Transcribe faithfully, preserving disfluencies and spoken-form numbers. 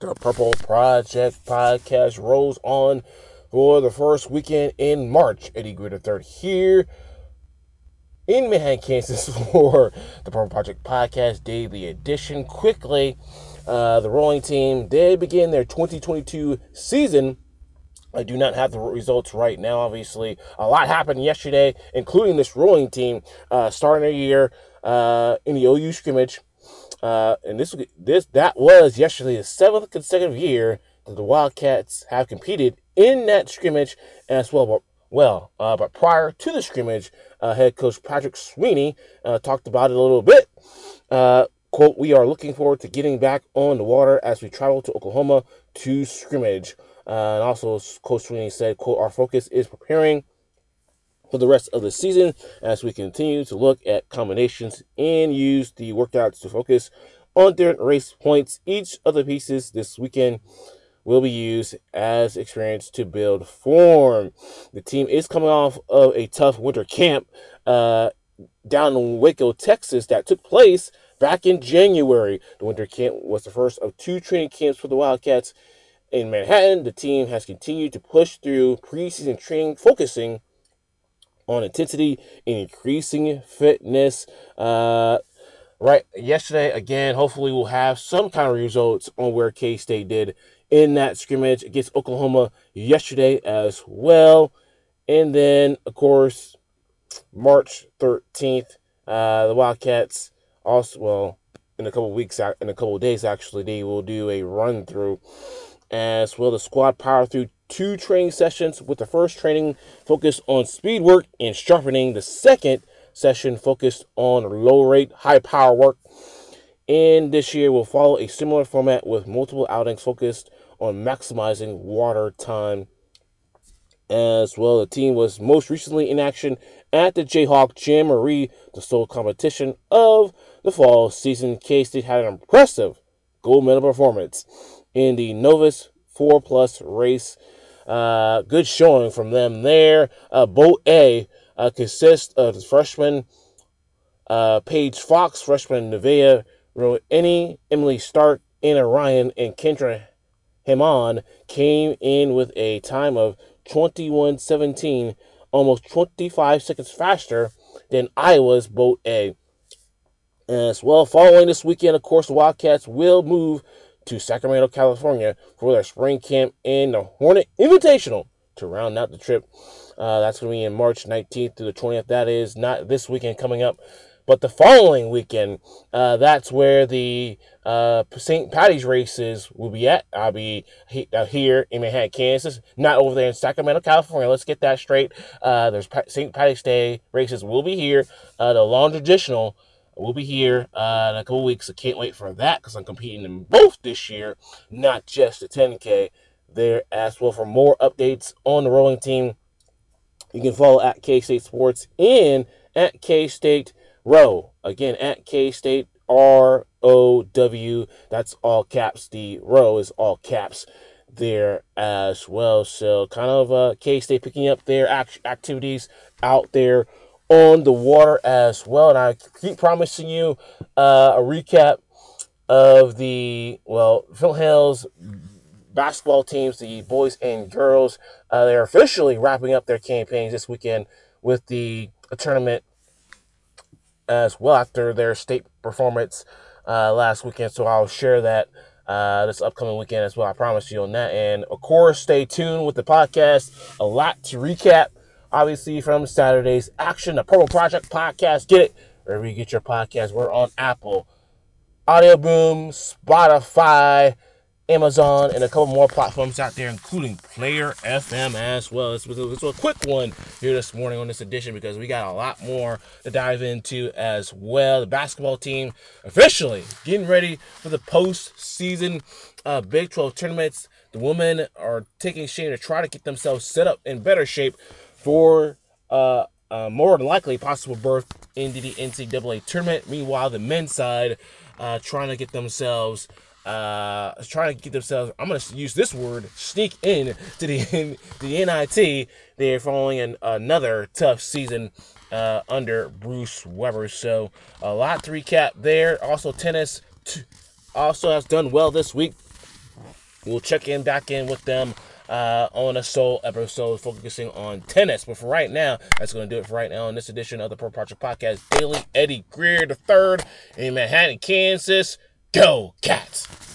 The Purple Project podcast rolls on for the first weekend in March. Eddie Gritter the third here in Manhattan, Kansas for the Purple Project podcast daily edition. Quickly, uh, the Rolling Team did begin their twenty twenty-two season. I do not have the results right now. Obviously, a lot happened yesterday, including this Rolling Team uh, starting their year uh, in the O U scrimmage. Uh, and this this that was yesterday the seventh consecutive year that the Wildcats have competed in that scrimmage as well. But, well, uh, but prior to the scrimmage, uh, head coach Patrick Sweeney uh, talked about it a little bit. Uh, quote, "We are looking forward to getting back on the water as we travel to Oklahoma to scrimmage." Uh, and also, Coach Sweeney said, quote, "Our focus is preparing for the rest of the season as we continue to look at combinations and use the workouts to focus on different race points. Each of the pieces this weekend will be used as experience to build form." The team is coming off of a tough winter camp uh, down in Waco, Texas, that took place back in January. The winter camp was the first of two training camps for the Wildcats in Manhattan. The team has continued to push through preseason training, focusing on intensity and increasing fitness. Uh, right, yesterday, again, hopefully we'll have some kind of results on where K-State did in that scrimmage against Oklahoma yesterday as well. And then, of course, March thirteenth, uh, the Wildcats also, well, in a couple of weeks, in a couple of days, actually, they will do a run through as well. The squad power through two training sessions, with the first training focused on speed work and sharpening. The second session focused on low rate, high power work. And this year will follow a similar format with multiple outings focused on maximizing water time as well. The team was most recently in action at the Jayhawk Jamboree, the sole competition of the fall season. K-State had an impressive gold medal performance in the Novus four plus race. Uh, good showing from them there. Uh, Boat A uh, consists of the freshman uh, Paige Fox, freshman Nevaeh Roeni, Emily Stark, Anna Ryan, and Kendra Hammond came in with a time of twenty-one seventeen, almost twenty-five seconds faster than Iowa's Boat A. As well, following this weekend, of course, the Wildcats will move to Sacramento, California for their spring camp and the Hornet Invitational to round out the trip. Uh, that's going to be in March nineteenth through the twentieth. That is not this weekend coming up, but the following weekend. Uh, that's where the uh, Saint Patty's races will be at. I'll be he- uh, here in Manhattan, Kansas, not over there in Sacramento, California. Let's get that straight. Uh, there's pa- Saint Patty's Day races will be here. Uh, the Long Traditional will be here uh, in a couple weeks. I can't wait for that because I'm competing in both this year, not just the ten K there as well. For more updates on the Rolling Team, you can follow at K-State Sports and at K-State Row. Again, at K-State R O W. That's all caps. The row is all caps there as well. So kind of uh, K-State picking up their act- activities out there on the water as well. And I keep promising you uh, a recap of the, well, Phil Hale's basketball teams, the boys and girls. Uh, they're officially wrapping up their campaigns this weekend with the tournament as well after their state performance uh, last weekend. So I'll share that uh, this upcoming weekend as well. I promise you on that. And of course, stay tuned with the podcast. A lot to recap, obviously, from Saturday's action. The Purple Project podcast. Get it wherever you get your podcast. We're on Apple, Audio Boom, Spotify, Amazon, and a couple more platforms out there, including Player F M as well. This was, a, this was a quick one here this morning on this edition because we got a lot more to dive into as well. The basketball team officially getting ready for the postseason uh, Big twelve tournaments. The women are taking shape to try to get themselves set up in better shape for uh, uh, more than likely possible berth into the N C double A tournament. Meanwhile, the men's side uh, trying to get themselves Uh, trying to get themselves, I'm going to use this word, sneak in to the, the N I T. They're following an, another tough season uh, under Bruce Weber. So a lot to recap there. Also, tennis t- also has done well this week. We'll check in back in with them uh, on a sole episode focusing on tennis. But for right now, that's going to do it for right now on this edition of the Purple Project Podcast Daily. Eddie Greer the third in Manhattan, Kansas. Go Cats!